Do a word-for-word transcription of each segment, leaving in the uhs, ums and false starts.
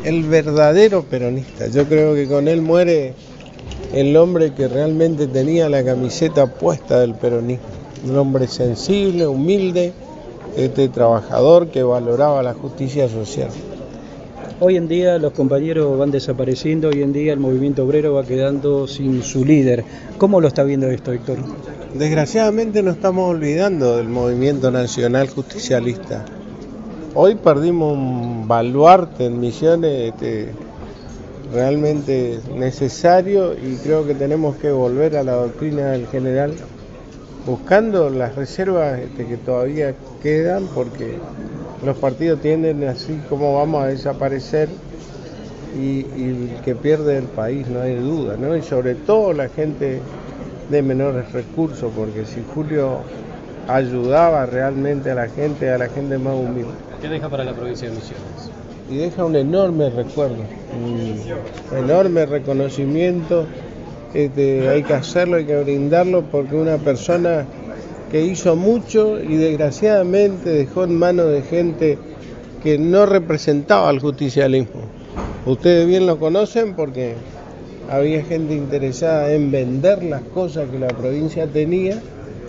el verdadero peronista. Yo creo que con él muere el hombre que realmente tenía la camiseta puesta del peronismo. Un hombre sensible, humilde, este trabajador que valoraba la justicia social. Hoy en día los compañeros van desapareciendo, hoy en día el movimiento obrero va quedando sin su líder. ¿Cómo lo está viendo esto, Héctor? Desgraciadamente nos estamos olvidando del movimiento nacional justicialista. Hoy perdimos un baluarte en Misiones este, realmente necesario, y creo que tenemos que volver a la doctrina del general, buscando las reservas este, que todavía quedan, porque los partidos tienden así como vamos a desaparecer, y, y el que pierde el país no hay duda, ¿no? Y sobre todo la gente de menores recursos, porque si Julio ayudaba realmente a la gente, a la gente más humilde. ¿Qué deja para la provincia de Misiones? Y deja un enorme recuerdo, un enorme reconocimiento. Este, hay que hacerlo, hay que brindarlo, porque una persona que hizo mucho y desgraciadamente dejó en manos de gente que no representaba al justicialismo. Ustedes bien lo conocen porque había gente interesada en vender las cosas que la provincia tenía,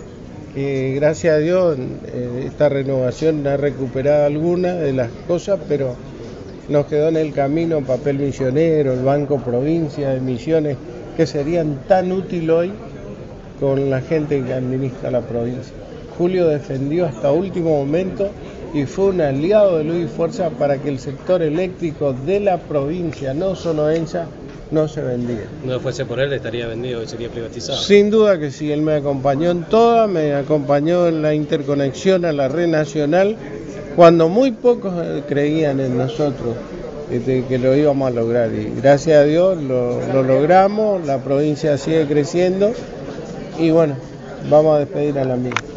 que gracias a Dios esta renovación ha recuperado algunas de las cosas, pero nos quedó en el camino papel misionero, el Banco Provincia de Misiones, que serían tan útiles hoy con la gente que administra la provincia. Julio defendió hasta último momento y fue un aliado de Luis Fuerza para que el sector eléctrico de la provincia no sonoense no se vendía. No fuese por él, estaría vendido y sería privatizado. Sin duda que sí, él me acompañó en toda, me acompañó en la interconexión a la red nacional, cuando muy pocos creían en nosotros este, que lo íbamos a lograr, y gracias a Dios lo, lo logramos, la provincia sigue creciendo y bueno, vamos a despedir al amigo.